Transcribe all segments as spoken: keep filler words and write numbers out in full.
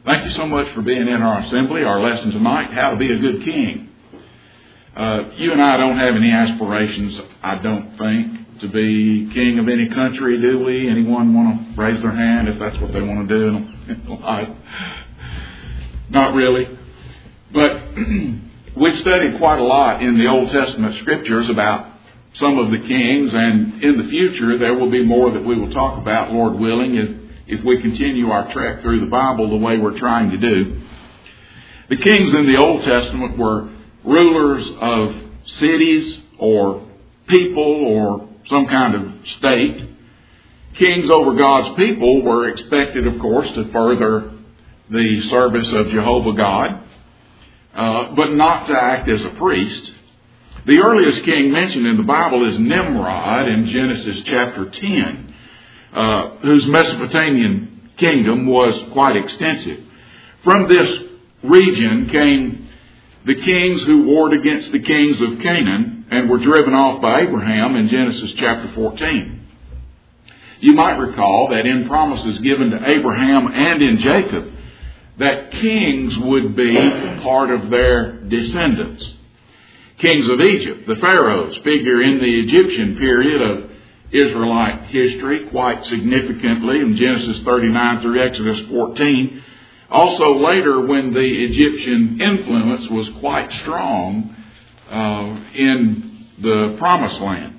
Thank you so much for being in our assembly. Our lesson tonight, How to Be a Good King. Uh, you and I don't have any aspirations, I don't think, to be king of any country, do we? Anyone want to raise their hand if that's what they want to do in life? Not really. But we've studied quite a lot in the Old Testament scriptures about some of the kings, and in the future there will be more that we will talk about, Lord willing, if if we continue our trek through the Bible the way we're trying to do. The kings in the Old Testament were rulers of cities or people or some kind of state. Kings over God's people were expected, of course, to further the service of Jehovah God, uh, but not to act as a priest. The earliest king mentioned in the Bible is Nimrod in Genesis chapter ten. Uh, whose Mesopotamian kingdom was quite extensive. From this region came the kings who warred against the kings of Canaan and were driven off by Abraham in Genesis chapter fourteen. You might recall that in promises given to Abraham and in Jacob, that kings would be part of their descendants. Kings of Egypt, the pharaohs, figure in the Egyptian period of Israelite history quite significantly in Genesis thirty-nine through Exodus fourteen. Also later, when the Egyptian influence was quite strong uh, in the Promised Land.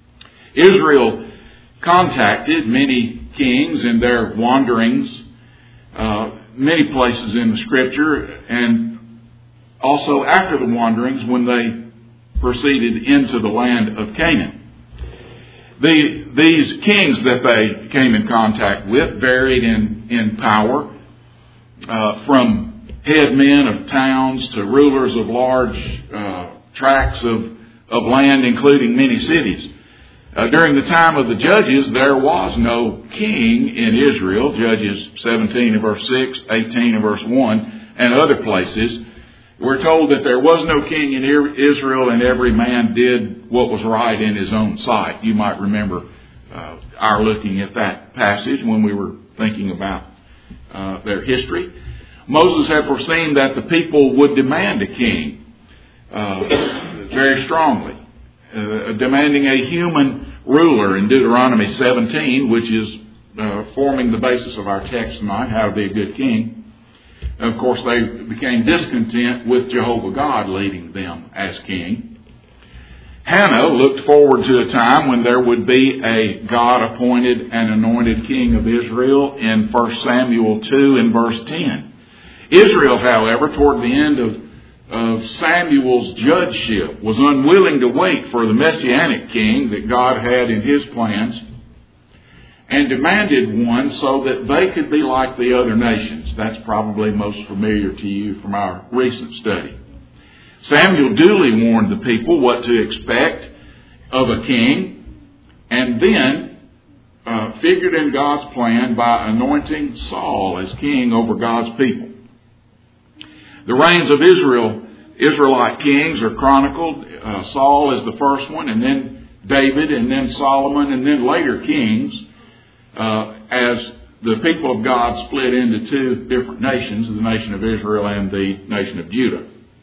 Israel contacted many kings in their wanderings, uh, many places in the Scripture, and also after the wanderings when they proceeded into the land of Canaan. The, these kings that they came in contact with varied in, in power, uh, from head men of towns to rulers of large uh, tracts of, of land, including many cities. Uh, during the time of the Judges, there was no king in Israel. Judges seventeen and verse six, eighteen and verse one, and other places. We're told that there was no king in Israel, and every man did what was right in his own sight. You might remember uh, our looking at that passage when we were thinking about uh, their history. Moses had foreseen that the people would demand a king uh, very strongly, uh, demanding a human ruler in Deuteronomy seventeen, which is uh, forming the basis of our text tonight, How to Be a Good King. Of course, they became discontent with Jehovah God leading them as king. Hannah looked forward to a time when there would be a God-appointed and anointed king of Israel in First Samuel two and verse ten. Israel, however, toward the end of, of Samuel's judgeship, was unwilling to wait for the Messianic king that God had in His plans, and demanded one so that they could be like the other nations. That's probably most familiar to you from our recent study. Samuel duly warned the people what to expect of a king, and then uh, figured in God's plan by anointing Saul as king over God's people. The reigns of Israel, Israelite kings are chronicled. Uh, Saul is the first one, and then David, and then Solomon, and then later kings. Uh, as the people of God split into two different nations, the nation of Israel and the nation of Judah.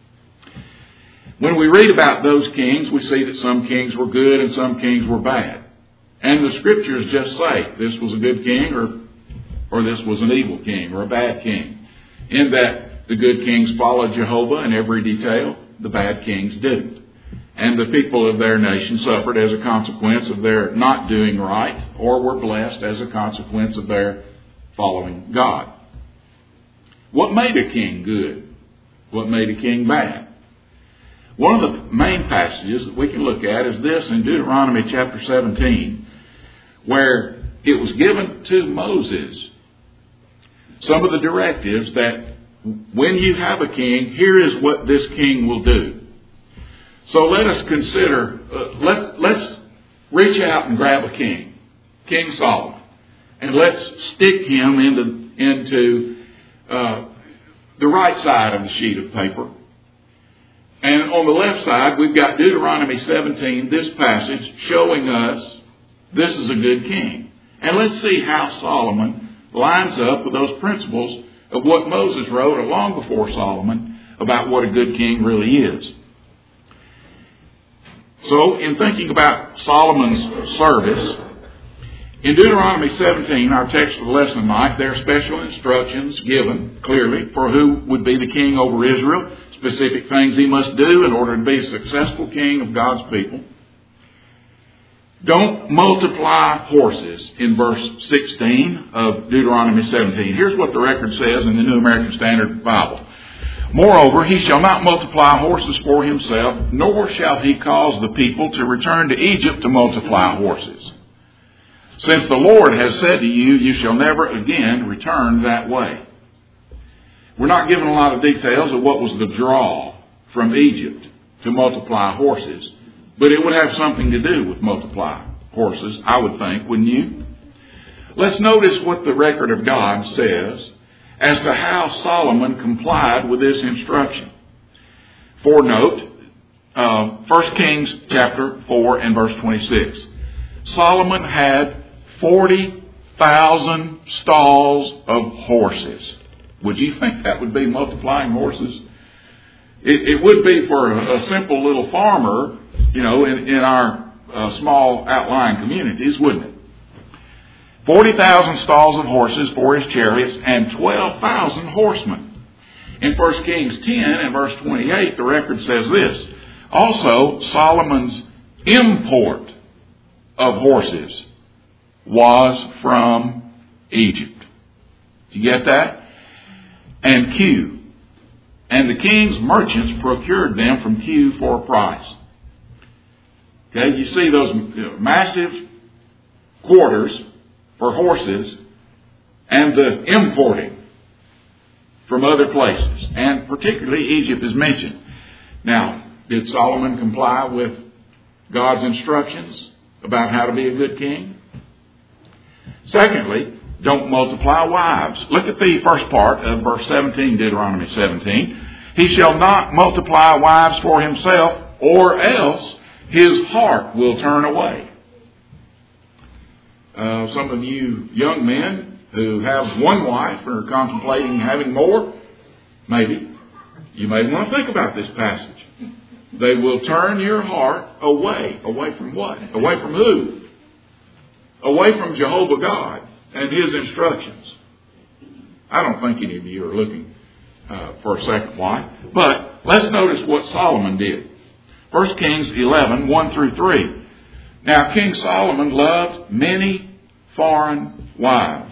When we read about those kings, we see that some kings were good and some kings were bad. And the Scriptures just say this was a good king or, or this was an evil king or a bad king. In that the good kings followed Jehovah in every detail, the bad kings didn't. And the people of their nation suffered as a consequence of their not doing right, or were blessed as a consequence of their following God. What made a king good? What made a king bad? One of the main passages that we can look at is this in Deuteronomy chapter seventeen, where it was given to Moses some of the directives that when you have a king, here is what this king will do. So let us consider, uh, let's, let's reach out and grab a king, King Solomon, and let's stick him into, into uh, the right side of the sheet of paper. And on the left side, we've got Deuteronomy seventeen, this passage, showing us this is a good king. And let's see how Solomon lines up with those principles of what Moses wrote long before Solomon about what a good king really is. So, in thinking about Solomon's service, in Deuteronomy seventeen, our text for the lesson tonight, there are special instructions given clearly for who would be the king over Israel, specific things he must do in order to be a successful king of God's people. Don't multiply horses in verse sixteen of Deuteronomy seventeen. Here's what the record says in the New American Standard Bible. Moreover, he shall not multiply horses for himself, nor shall he cause the people to return to Egypt to multiply horses. Since the Lord has said to you, you shall never again return that way. We're not given a lot of details of what was the draw from Egypt to multiply horses, but it would have something to do with multiply horses, I would think, wouldn't you? Let's notice what the record of God says as to how Solomon complied with this instruction. For note, uh, First Kings chapter four and verse twenty-six. Solomon had forty thousand stalls of horses. Would you think that would be multiplying horses? It, it would be for a, a simple little farmer, you know, in, in our uh, small outlying communities, wouldn't it? forty thousand stalls of horses for his chariots and twelve thousand horsemen. In First Kings ten and verse twenty-eight, the record says this. Also, Solomon's import of horses was from Egypt. Do you get that? And Q. And the king's merchants procured them from Q for a price. Okay, you see those massive quarters for horses and the importing from other places. And particularly Egypt is mentioned. Now, did Solomon comply with God's instructions about how to be a good king? Secondly, don't multiply wives. Look at the first part of verse seventeen, Deuteronomy seventeen. He shall not multiply wives for himself, or else his heart will turn away. Uh, some of you young men who have one wife or are contemplating having more, maybe, you may want to think about this passage. They will turn your heart away. Away from what? Away from who? Away from Jehovah God and His instructions. I don't think any of you are looking uh, for a second wife. But let's notice what Solomon did. First Kings eleven, one through three. Now King Solomon loved many foreign wives,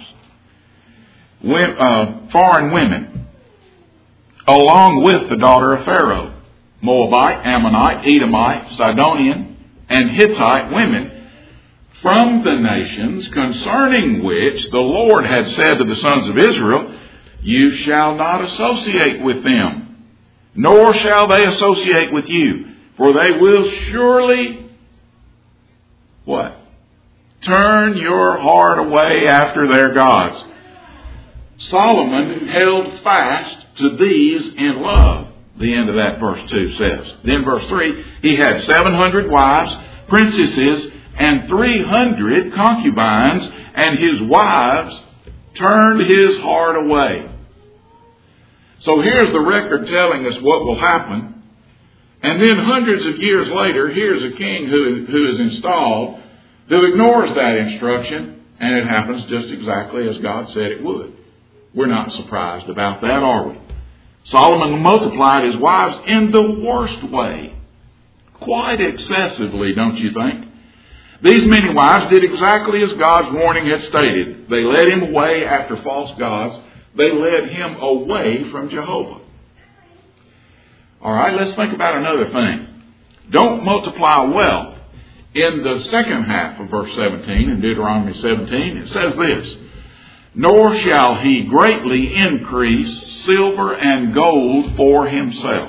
uh, foreign women, along with the daughter of Pharaoh, Moabite, Ammonite, Edomite, Sidonian, and Hittite women, from the nations concerning which the Lord had said to the sons of Israel, you shall not associate with them, nor shall they associate with you, for they will surely, what? Turn your heart away after their gods. Solomon held fast to these in love. The end of that verse two says. Then verse three, he had seven hundred wives, princesses, and three hundred concubines, and his wives turned his heart away. So here's the record telling us what will happen. And then hundreds of years later, here's a king who, who is installed who ignores that instruction, and it happens just exactly as God said it would. We're not surprised about that, are we? Solomon multiplied his wives in the worst way. Quite excessively, don't you think? These many wives did exactly as God's warning had stated. They led him away after false gods. They led him away from Jehovah. All right, let's think about another thing. Don't multiply wealth. In the second half of verse seventeen, in Deuteronomy seventeen, it says this, nor shall he greatly increase silver and gold for himself.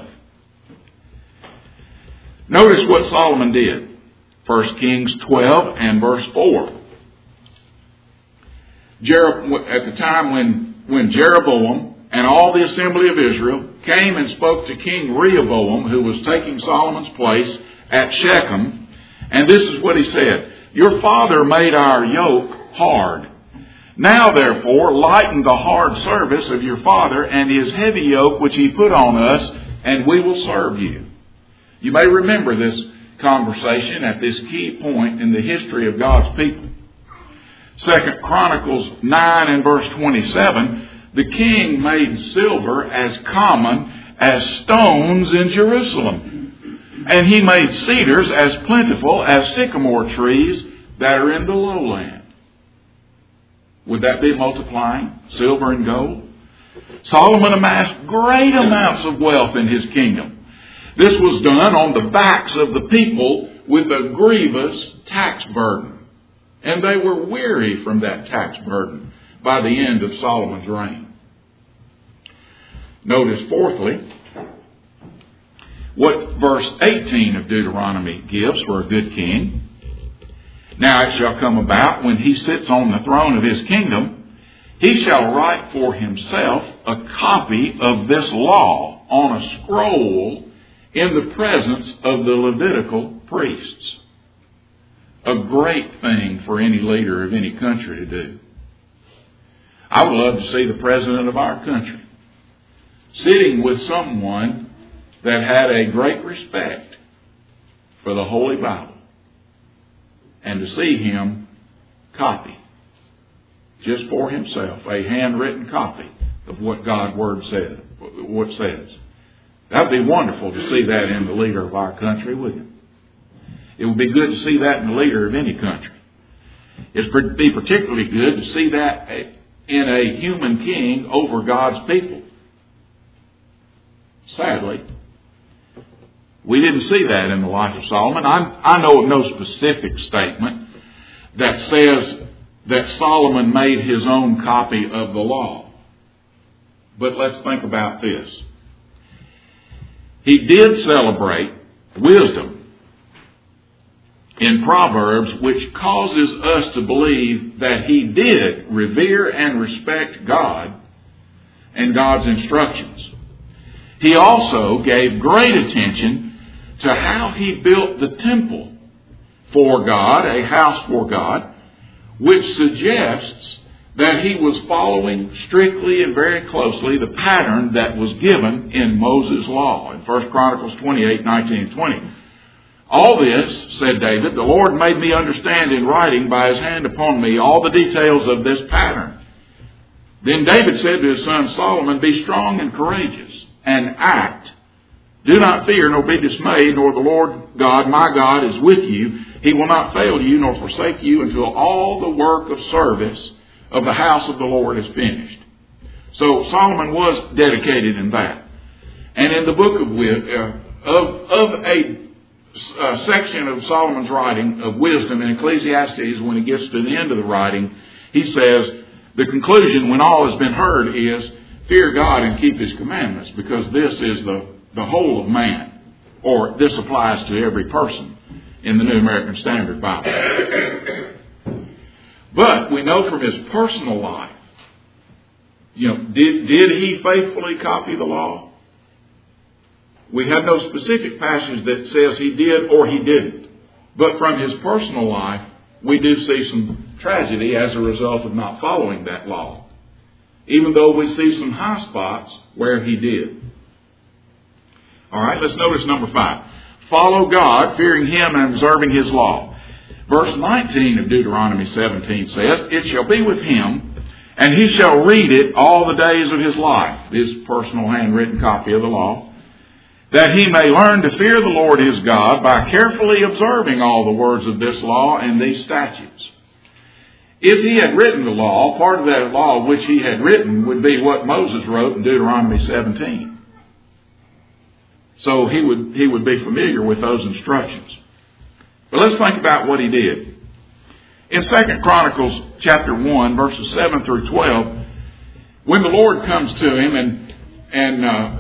Notice what Solomon did. First Kings twelve and verse four. At the time when, when Jeroboam and all the assembly of Israel came and spoke to King Rehoboam, who was taking Solomon's place at Shechem, and this is what he said, your father made our yoke hard, Now therefore lighten the hard service of your father and his heavy yoke which he put on us, and we will serve you. You may remember this conversation at this key point in the history of God's people. Second Chronicles nine and verse twenty-seven, the king made silver as common as stones in Jerusalem, and he made cedars as plentiful as sycamore trees that are in the lowland. Would that be multiplying silver and gold? Solomon amassed great amounts of wealth in his kingdom. This was done on the backs of the people with a grievous tax burden. And they were weary from that tax burden by the end of Solomon's reign. Notice, fourthly, what verse eighteen of Deuteronomy gives for a good king. Now it shall come about when he sits on the throne of his kingdom, he shall write for himself a copy of this law on a scroll in the presence of the Levitical priests. A great thing for any leader of any country to do. I would love to see the president of our country sitting with someone that had a great respect for the Holy Bible, and to see him copy, just for himself, a handwritten copy of what God's Word says. What it says. That would be wonderful to see that in the leader of our country, wouldn't it? It would be good to see that in the leader of any country. It would be particularly good to see that in a human king over God's people. Sadly, we didn't see that in the life of Solomon. I, I know of no specific statement that says that Solomon made his own copy of the law. But let's think about this. He did celebrate wisdom in Proverbs, which causes us to believe that he did revere and respect God and God's instructions. He also gave great attention to how he built the temple for God, a house for God, which suggests that he was following strictly and very closely the pattern that was given in Moses' law in First Chronicles twenty-eight, nineteen and twenty. All this, said David, the Lord made me understand in writing by his hand upon me all the details of this pattern. Then David said to his son Solomon, be strong and courageous, and act. Do not fear, nor be dismayed, nor the Lord God, my God, is with you. He will not fail you, nor forsake you, until all the work of service of the house of the Lord is finished. So Solomon was dedicated in that. And in the book of, uh, of, of a uh, section of Solomon's writing of wisdom in Ecclesiastes, when he gets to the end of the writing, he says, the conclusion when all has been heard is, fear God and keep his commandments, because this is the, the whole of man. Or this applies to every person in the New American Standard Bible. But we know from his personal life, you know, did, did he faithfully copy the law? We have no specific passage that says he did or he didn't. But from his personal life, we do see some tragedy as a result of not following that law. Even though we see some high spots where he did. All right, let's notice number five. Follow God, fearing him and observing his law. Verse nineteen of Deuteronomy seventeen says, it shall be with him, and he shall read it all the days of his life, his personal handwritten copy of the law, that he may learn to fear the Lord his God by carefully observing all the words of this law and these statutes. If he had written the law, part of that law which he had written would be what Moses wrote in Deuteronomy seventeen. So he would, he would be familiar with those instructions. But let's think about what he did. In Second Chronicles chapter one, verses seven through twelve, when the Lord comes to him and, and uh,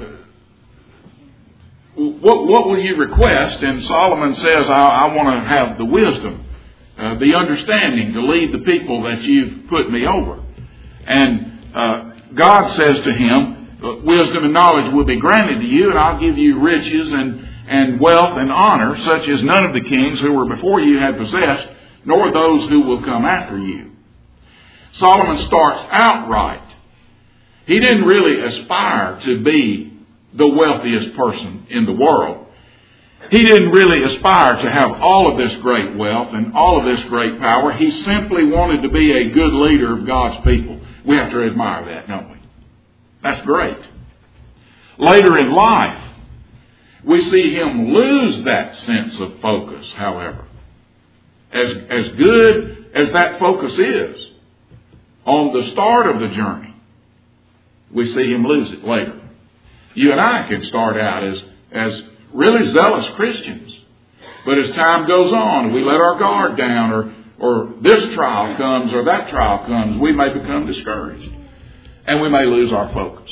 what, what will you request? And Solomon says, I, I want to have the wisdom, uh, the understanding to lead the people that you've put me over. And uh, God says to him, wisdom and knowledge will be granted to you, and I'll give you riches and, and wealth and honor, such as none of the kings who were before you had possessed, nor those who will come after you. Solomon starts out right. He didn't really aspire to be the wealthiest person in the world. He didn't really aspire to have all of this great wealth and all of this great power. He simply wanted to be a good leader of God's people. We have to admire that, don't we? That's great. Later in life, we see him lose that sense of focus, however. As, as good as that focus is, on the start of the journey, we see him lose it later. You and I can start out as, as really zealous Christians. But as time goes on, we let our guard down, or, or this trial comes or that trial comes, we may become discouraged. And we may lose our focus.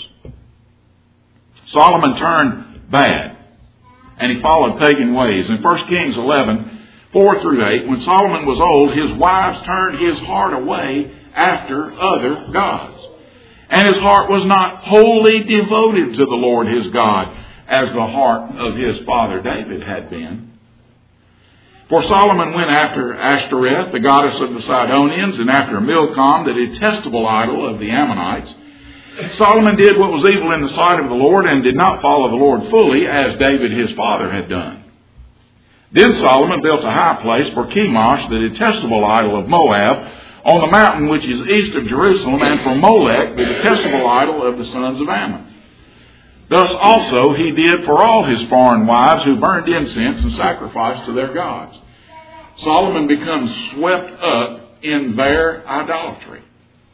Solomon turned bad, and he followed pagan ways. In First Kings eleven, four through eight, when Solomon was old, his wives turned his heart away after other gods. And his heart was not wholly devoted to the Lord his God, as the heart of his father David had been. For Solomon went after Ashtoreth, the goddess of the Sidonians, and after Milcom, the detestable idol of the Ammonites. Solomon did what was evil in the sight of the Lord, and did not follow the Lord fully, as David his father had done. Then Solomon built a high place for Chemosh, the detestable idol of Moab, on the mountain which is east of Jerusalem, and for Molech, the detestable idol of the sons of Ammon. Thus also he did for all his foreign wives who burned incense and sacrificed to their gods. Solomon becomes swept up in their idolatry.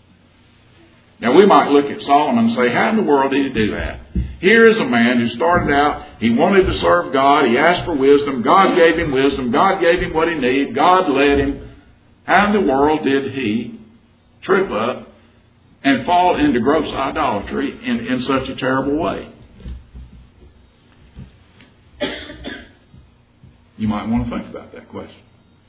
Now we might look at Solomon and say, how in the world did he do that? Here is a man who started out, he wanted to serve God, he asked for wisdom, God gave him wisdom, God gave him what he needed, God led him. How in the world did he trip up and fall into gross idolatry in, in such a terrible way? You might want to think about that question.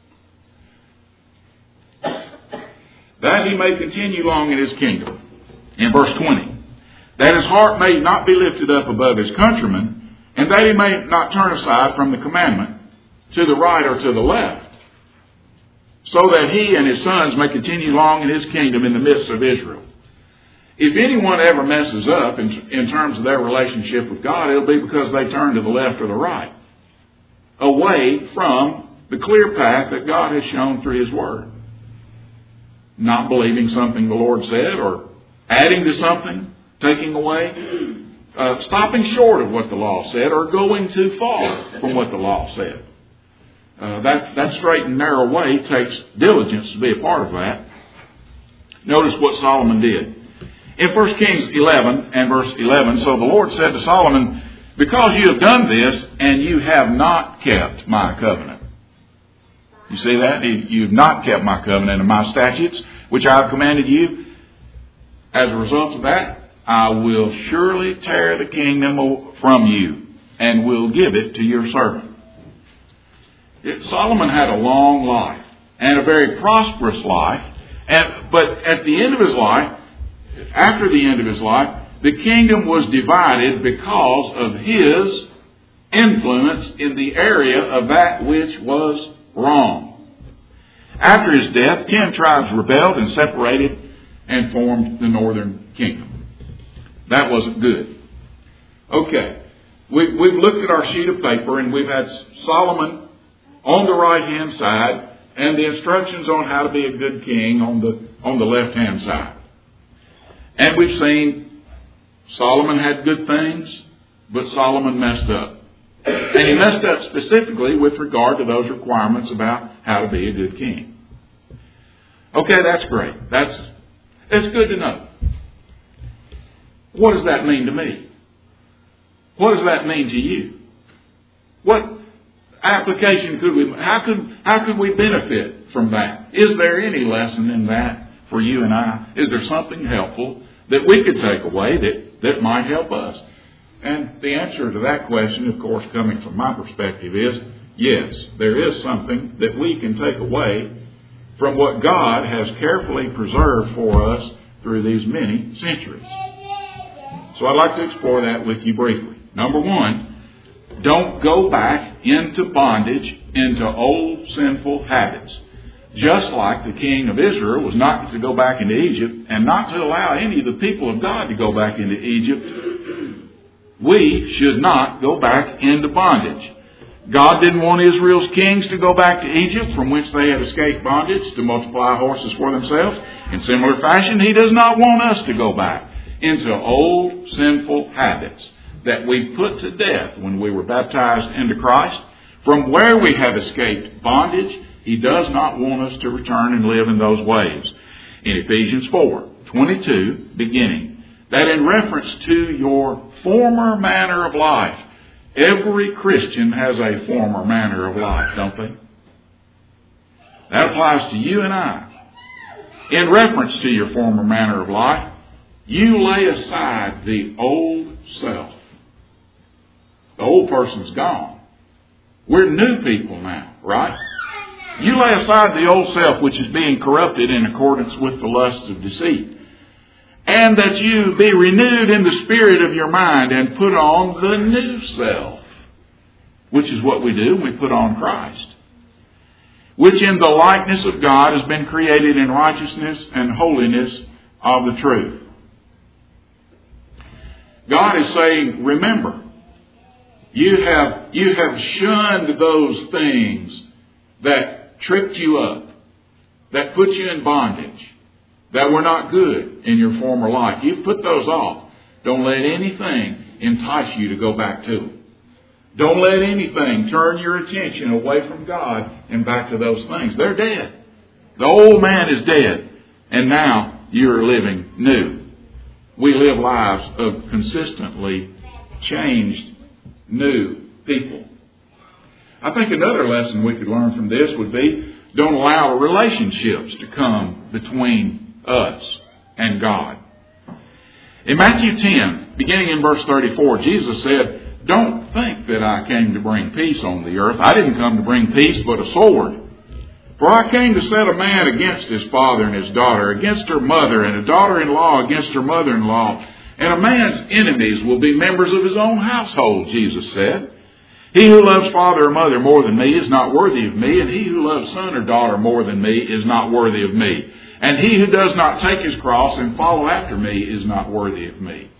That he may continue long in his kingdom. In verse twenty. That his heart may not be lifted up above his countrymen, and that he may not turn aside from the commandment to the right or to the left, so that he and his sons may continue long in his kingdom in the midst of Israel. If anyone ever messes up in, in terms of their relationship with God, it'll be because they turn to the left or the right, away from the clear path that God has shown through his word. Not believing something the Lord said, or adding to something, taking away, uh, stopping short of what the law said, or going too far from what the law said. Uh, that, that straight and narrow way takes diligence to be a part of that. Notice what Solomon did. In First Kings eleven and verse eleven, so the Lord said to Solomon, because you have done this, and you have not kept my covenant. You see that? You have not kept my covenant and my statutes, which I have commanded you. As a result of that, I will surely tear the kingdom from you, and will give it to your servant. Solomon had a long life, and a very prosperous life. And, but at the end of his life, after the end of his life, the kingdom was divided because of his influence in the area of that which was wrong. After his death, ten tribes rebelled and separated and formed the northern kingdom. That wasn't good. Okay, we, we've looked at our sheet of paper, and we've had Solomon on the right-hand side, and the instructions on how to be a good king on the on the left-hand side. And we've seen Solomon had good things, but Solomon messed up. And he messed up specifically with regard to those requirements about how to be a good king. Okay, that's great. That's, that's good to know. What does that mean to me? What does that mean to you? What application could we, how could, how could we benefit from that? Is there any lesson in that for you and I? Is there something helpful that we could take away that, that might help us? And the answer to that question, of course, coming from my perspective is, yes, there is something that we can take away from what God has carefully preserved for us through these many centuries. So I'd like to explore that with you briefly. Number one, don't go back into bondage, into old sinful habits. Just like the king of Israel was not to go back into Egypt and not to allow any of the people of God to go back into Egypt, we should not go back into bondage. God didn't want Israel's kings to go back to Egypt, from which they had escaped bondage, to multiply horses for themselves. In similar fashion, He does not want us to go back into old sinful habits that we put to death when we were baptized into Christ. From where we have escaped bondage, He does not want us to return and live in those ways. In Ephesians four twenty-two, beginning, that in reference to your former manner of life, every Christian has a former manner of life, don't they? That applies to you and I. In reference to your former manner of life, you lay aside the old self. The old person's gone. We're new people now, right? You lay aside the old self, which is being corrupted in accordance with the lusts of deceit. And that you be renewed in the spirit of your mind and put on the new self, which is what we do. We put on Christ, which in the likeness of God has been created in righteousness and holiness of the truth. God is saying, remember, you have, you have shunned those things that tripped you up, that put you in bondage, that were not good in your former life. You've put those off. Don't let anything entice you to go back to them. Don't let anything turn your attention away from God and back to those things. They're dead. The old man is dead, and now you're living new. We live lives of consistently changed, new people. I think another lesson we could learn from this would be, don't allow relationships to come between us and God. In Matthew ten, beginning in verse thirty-four, Jesus said, don't think that I came to bring peace on the earth. I didn't come to bring peace, but a sword. For I came to set a man against his father and his daughter, against her mother, and a daughter-in-law against her mother-in-law. And a man's enemies will be members of his own household, Jesus said. He who loves father or mother more than me is not worthy of me, and he who loves son or daughter more than me is not worthy of me. And he who does not take his cross and follow after me is not worthy of me.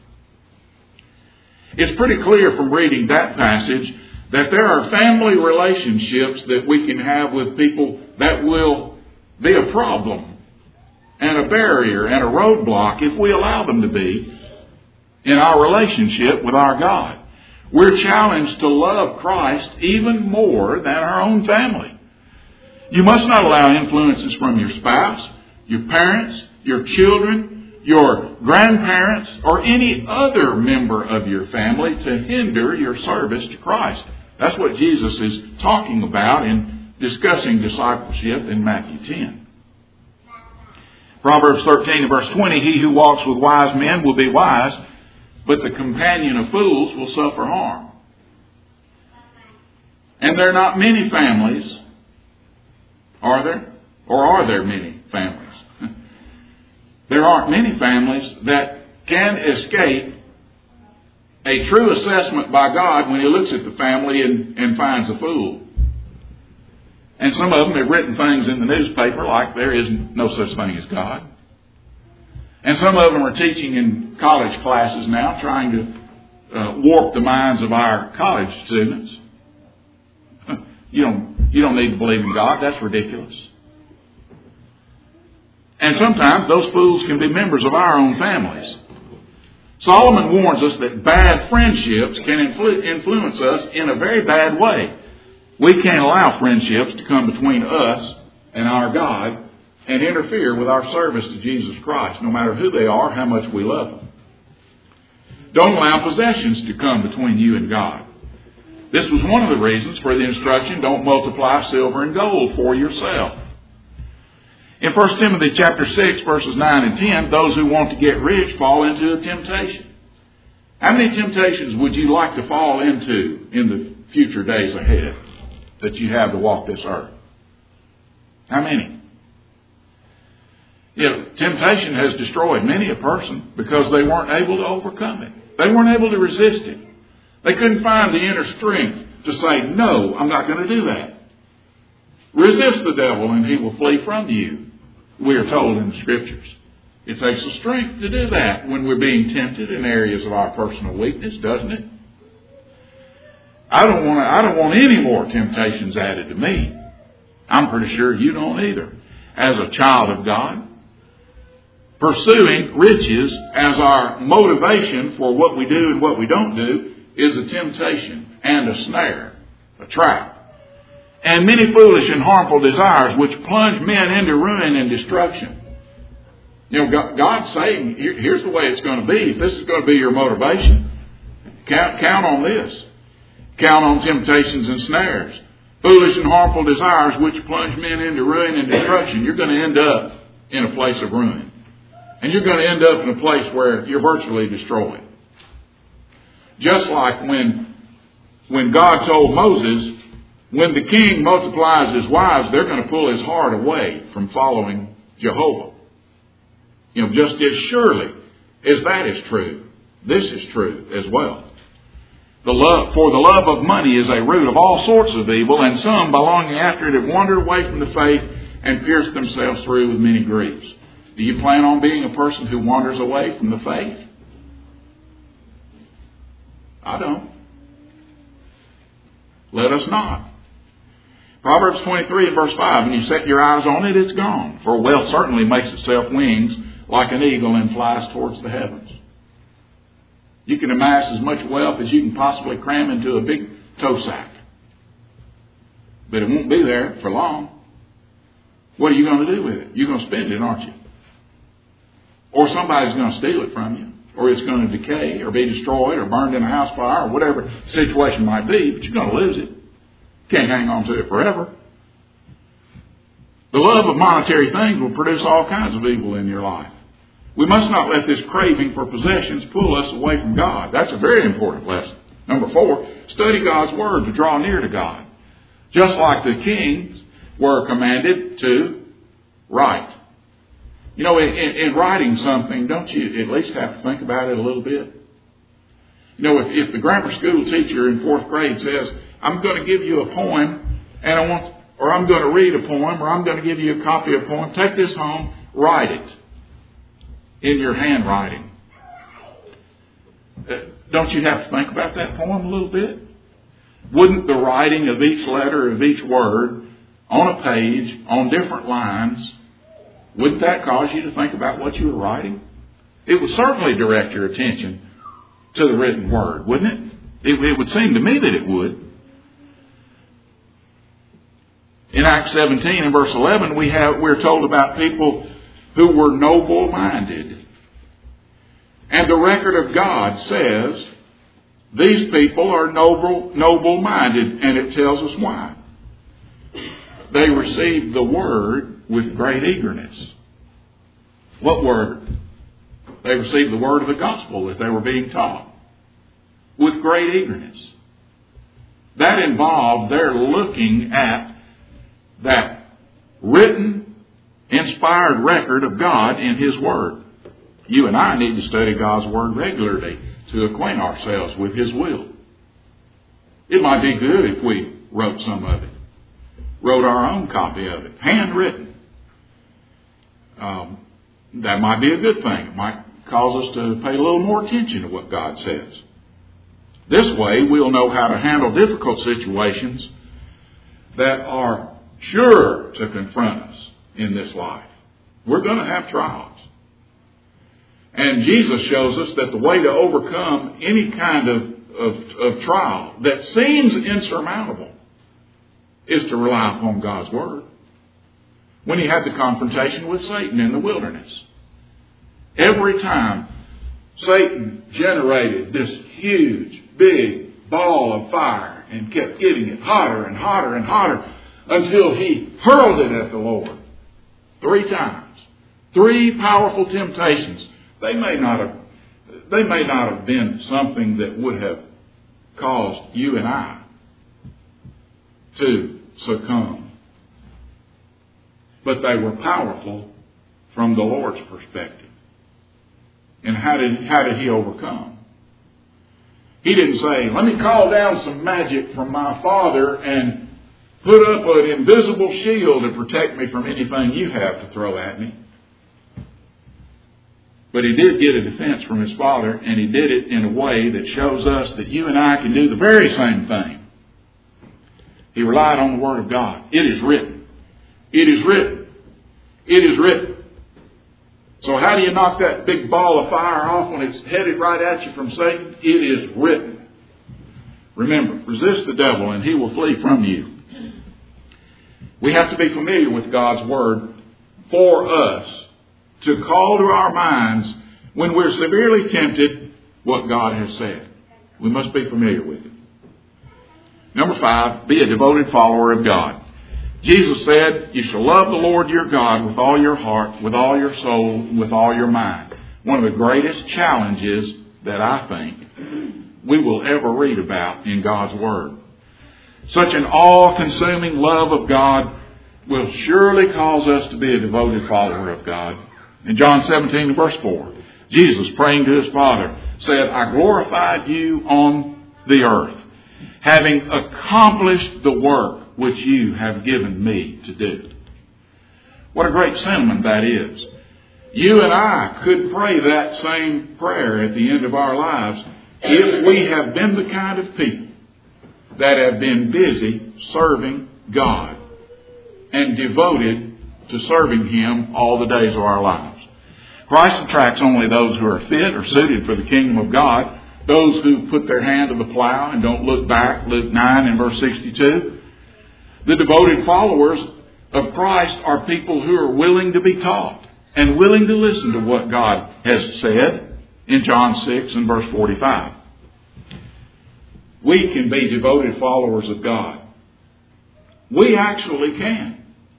It's pretty clear from reading that passage that there are family relationships that we can have with people that will be a problem and a barrier and a roadblock if we allow them to be in our relationship with our God. We're challenged to love Christ even more than our own family. You must not allow influences from your spouse, your parents, your children, your grandparents, or any other member of your family to hinder your service to Christ. That's what Jesus is talking about in discussing discipleship in Matthew ten. Proverbs thirteen and verse twenty, he who walks with wise men will be wise, but the companion of fools will suffer harm. And there are not many families, are there? Or are there many families? There aren't many families that can escape a true assessment by God when He looks at the family and, and finds a fool. And some of them have written things in the newspaper like there is no such thing as God. And some of them are teaching in college classes now, trying to uh, warp the minds of our college students. You don't, you don't need to believe in God. That's ridiculous. And sometimes those fools can be members of our own families. Solomon warns us that bad friendships can influ- influence us in a very bad way. We can't allow friendships to come between us and our God and interfere with our service to Jesus Christ, no matter who they are, how much we love them. Don't allow possessions to come between you and God. This was one of the reasons for the instruction, don't multiply silver and gold for yourself. In First Timothy chapter six, verses nine and ten, those who want to get rich fall into a temptation. How many temptations would you like to fall into in the future days ahead that you have to walk this earth? How many? You know, temptation has destroyed many a person because they weren't able to overcome it. They weren't able to resist it. They couldn't find the inner strength to say, no, I'm not going to do that. Resist the devil and he will flee from you, we are told in the Scriptures. It takes the strength to do that when we're being tempted in areas of our personal weakness, doesn't it? I don't want to, I don't want any more temptations added to me. I'm pretty sure you don't either. As a child of God, pursuing riches as our motivation for what we do and what we don't do is a temptation and a snare, a trap. And many foolish and harmful desires which plunge men into ruin and destruction. You know, God's saying, here's the way it's going to be. If this is going to be your motivation, count, count on this. Count on temptations and snares. Foolish and harmful desires which plunge men into ruin and destruction. You're going to end up in a place of ruin. And you're going to end up in a place where you're virtually destroyed. Just like when, when God told Moses, when the king multiplies his wives, they're going to pull his heart away from following Jehovah. You know, just as surely as that is true, this is true as well. The love, for the love of money is a root of all sorts of evil, and some, by longing after it, have wandered away from the faith and pierced themselves through with many griefs. Do you plan on being a person who wanders away from the faith? I don't. Let us not. Proverbs twenty-three and verse five, when you set your eyes on it, it's gone. For wealth certainly makes itself wings like an eagle and flies towards the heavens. You can amass as much wealth as you can possibly cram into a big tow sack. But it won't be there for long. What are you going to do with it? You're going to spend it, aren't you? Or somebody's going to steal it from you. Or it's going to decay or be destroyed or burned in a house fire or whatever the situation might be. But you're going to lose it. You can't hang on to it forever. The love of monetary things will produce all kinds of evil in your life. We must not let this craving for possessions pull us away from God. That's a very important lesson. Number four, study God's Word to draw near to God. Just like the kings were commanded to write. You know, in, in writing something, don't you at least have to think about it a little bit? You know, if, if the grammar school teacher in fourth grade says, I'm going to give you a poem, and I want, or I'm going to read a poem, or I'm going to give you a copy of a poem, take this home, write it in your handwriting. Uh, don't you have to think about that poem a little bit? Wouldn't the writing of each letter, of each word, on a page, on different lines, wouldn't that cause you to think about what you were writing? It would certainly direct your attention to the written word, wouldn't it? It, it would seem to me that it would. In Acts seventeen and verse eleven, we have, we're told about people who were noble-minded. And the record of God says these people are noble, noble-minded, and it tells us why. They received the word with great eagerness. What word? They received the word of the gospel that they were being taught with great eagerness. That involved their looking at that written, inspired record of God in His Word. You and I need to study God's Word regularly to acquaint ourselves with His will. It might be good if we wrote some of it, wrote our own copy of it, handwritten. Um, that might be a good thing. It might cause us to pay a little more attention to what God says. This way, we'll know how to handle difficult situations that are sure to confront us in this life. We're going to have trials. And Jesus shows us that the way to overcome any kind of, of, of trial that seems insurmountable is to rely upon God's Word. When He had the confrontation with Satan in the wilderness, every time Satan generated this huge, big ball of fire and kept getting it hotter and hotter and hotter until he hurled it at the Lord. Three times. Three powerful temptations. They may not have, they may not have been something that would have caused you and I to succumb. But they were powerful from the Lord's perspective. And how did, how did He overcome? He didn't say, let me call down some magic from my Father and put put up an invisible shield to protect me from anything you have to throw at me. But he did get a defense from his Father, and he did it in a way that shows us that you and I can do the very same thing. He relied on the Word of God. It is written. It is written. It is written. So how do you knock that big ball of fire off when it's headed right at you from Satan? It is written. Remember, resist the devil and he will flee from you. We have to be familiar with God's Word for us to call to our minds when we're severely tempted what God has said. We must be familiar with it. Number five, be a devoted follower of God. Jesus said, you shall love the Lord your God with all your heart, with all your soul, with all your mind. One of the greatest challenges that I think we will ever read about in God's Word. Such an all-consuming love of God will surely cause us to be a devoted follower of God. In John seventeen, verse four, Jesus, praying to his Father, said, I glorified you on the earth, having accomplished the work which you have given me to do. What a great sentiment that is. You and I could pray that same prayer at the end of our lives if we have been the kind of people that have been busy serving God and devoted to serving Him all the days of our lives. Christ attracts only those who are fit or suited for the kingdom of God, those who put their hand to the plow and don't look back, Luke nine and verse sixty-two. The devoted followers of Christ are people who are willing to be taught and willing to listen to what God has said in John six and verse forty-five. We can be devoted followers of God. We actually can.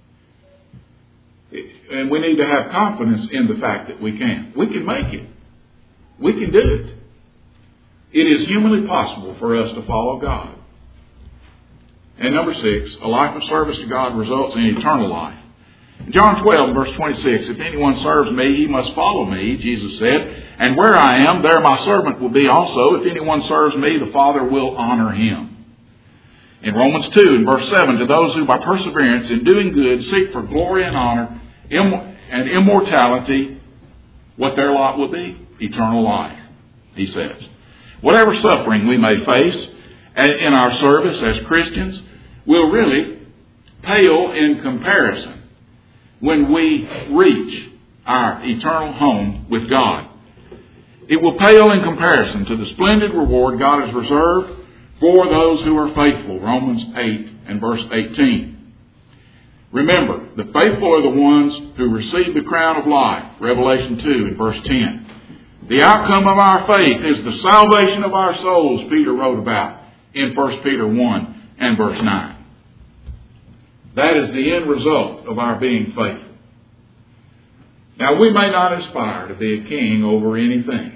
And we need to have confidence in the fact that we can. We can make it. We can do it. It is humanly possible for us to follow God. And number six, a life of service to God results in eternal life. In John twelve, verse twenty-six, if anyone serves me, he must follow me, Jesus said. And where I am, there my servant will be also. If anyone serves me, the Father will honor him. In Romans two, in verse seven, to those who by perseverance in doing good seek for glory and honor and immortality, what their lot will be? Eternal life, he says. Whatever suffering we may face in our service as Christians will really pale in comparison when we reach our eternal home with God. It will pale in comparison to the splendid reward God has reserved for those who are faithful. Romans eight and verse eighteen. Remember, the faithful are the ones who receive the crown of life. Revelation two and verse ten. The outcome of our faith is the salvation of our souls, Peter wrote about in First Peter one and verse nine. That is the end result of our being faithful. Now, we may not aspire to be a king over anything.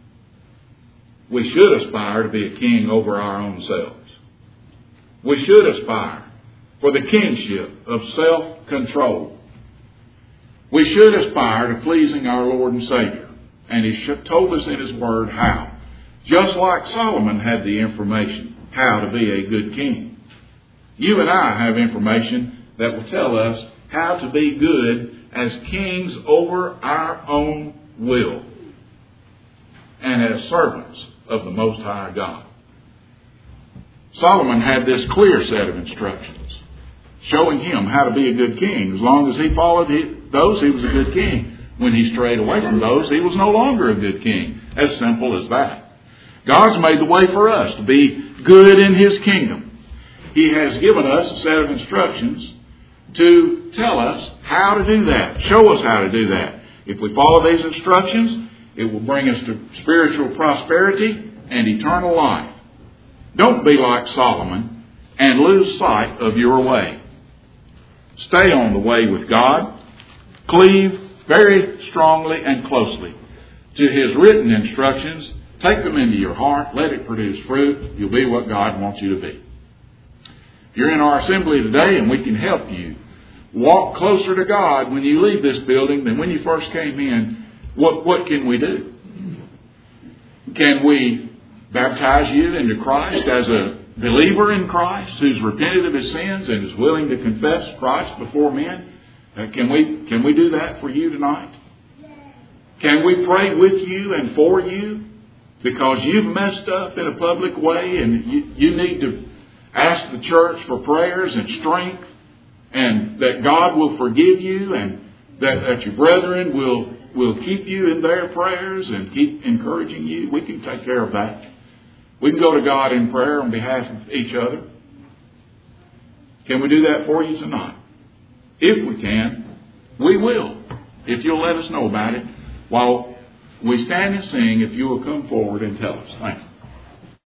We should aspire to be a king over our own selves. We should aspire for the kingship of self-control. We should aspire to pleasing our Lord and Savior. And He told us in His Word how. Just like Solomon had the information how to be a good king. You and I have information that will tell us how to be good as kings over our own will and as servants of the Most High God. Solomon had this clear set of instructions showing him how to be a good king. As long as he followed those, he was a good king. When he strayed away from those, he was no longer a good king. As simple as that. God's made the way for us to be good in His kingdom. He has given us a set of instructions to tell us how to do that, show us how to do that. If we follow these instructions, it will bring us to spiritual prosperity and eternal life. Don't be like Solomon and lose sight of your way. Stay on the way with God. Cleave very strongly and closely to His written instructions. Take them into your heart. Let it produce fruit. You'll be what God wants you to be. If you're in our assembly today and we can help you walk closer to God when you leave this building than when you first came in, what, what can we do? Can we baptize you into Christ as a believer in Christ who's repented of his sins and is willing to confess Christ before men? Uh, can we can we do that for you tonight? Can we pray with you and for you? Because you've messed up in a public way and you, you need to ask the church for prayers and strength, and that God will forgive you, and that, that your brethren will, will keep you in their prayers and keep encouraging you. We can take care of that. We can go to God in prayer on behalf of each other. Can we do that for you tonight? If we can, we will. If you'll let us know about it while we stand and sing, if you will come forward and tell us. Thank you.